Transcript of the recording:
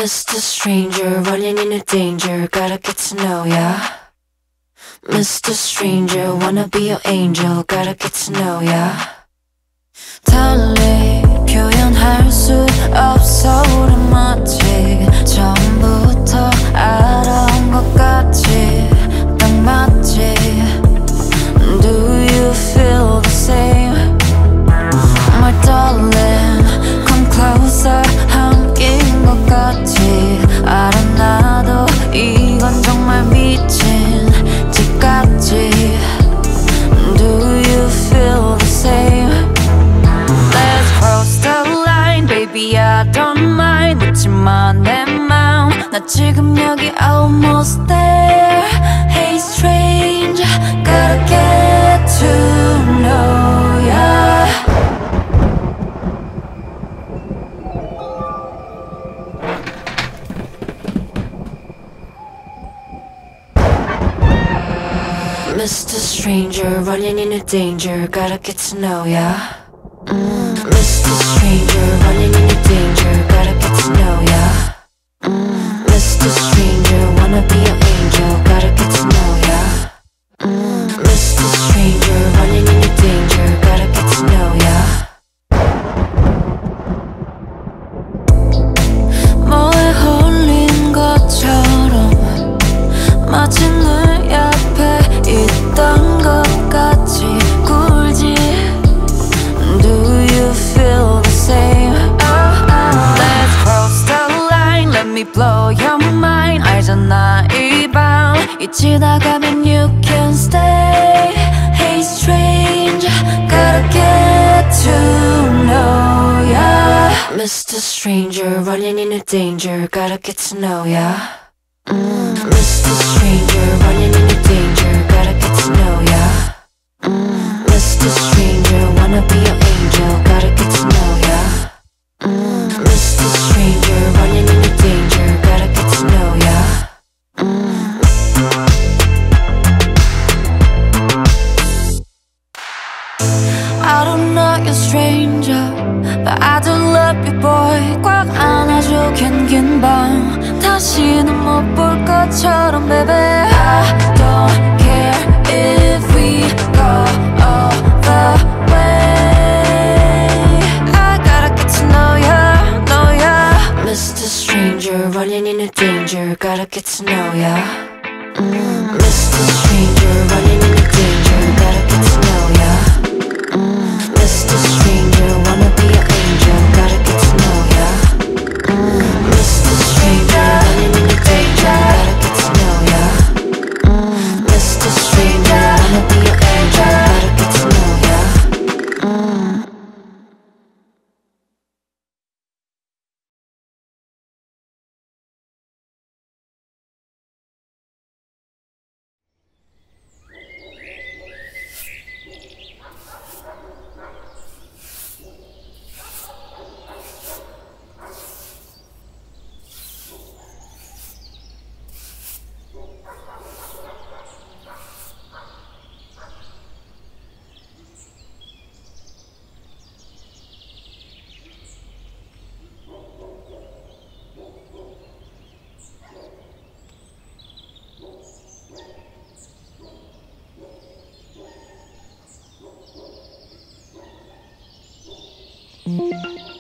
Mr. Stranger, running into danger, gotta get to know ya. Mr. Stranger, wanna be your angel, gotta get to know ya. 달리 표현할 수 없어 우리 마치 처음부터 알아온 것 같지. 딱 맞지. Do you feel the same? My darling, come closer. 함께인 것 같지. 알아 나도 이건 정말 미친 짓 같지. Do you feel the same? Let's cross the line, baby I don't mind. 묻지마 내 맘, 나 지금 여기 almost there. Hey stranger, gotta get to know ya. Mr. Stranger, running into danger, gotta get to know ya. Mr. Stranger, running into danger, gotta get to know ya. Mr. Stranger, wanna be your angel, gotta get to know ya. Mr. Stranger, running into danger, gotta get to know ya. 뭐에 홀린 것처럼 마치 내 옆에 있던 것 같이 굴지. Do you feel the same? Let's cross the line, let me blow your mind. 알잖아 이 밤 잊히다 가면 you can stay. Hey stranger, gotta get to know ya. Mr. Stranger, running into danger, gotta get to know ya. Mr. Stranger, running into danger, gotta get to know ya. Mr. Stranger, wanna be your angel, gotta get to know ya. Mr. Stranger, running into danger, gotta get to know ya. I don't know you're stranger, but I do love you boy. 꽉 안아줘 긴 밤 다시는 못 볼 것처럼 baby. I don't care if we go all the way. I gotta get to know ya. Mr. Stranger, running into danger, gotta get to know ya. Mr. Stranger, running into danger, gotta get to know ya. Mr. Stranger, wanna be your angel, gotta get to know ya. Mr. Stranger, running into danger, gotta get to know ya. Mr. Stranger, wanna be your angel, gotta get to know ya. Mm-hmm.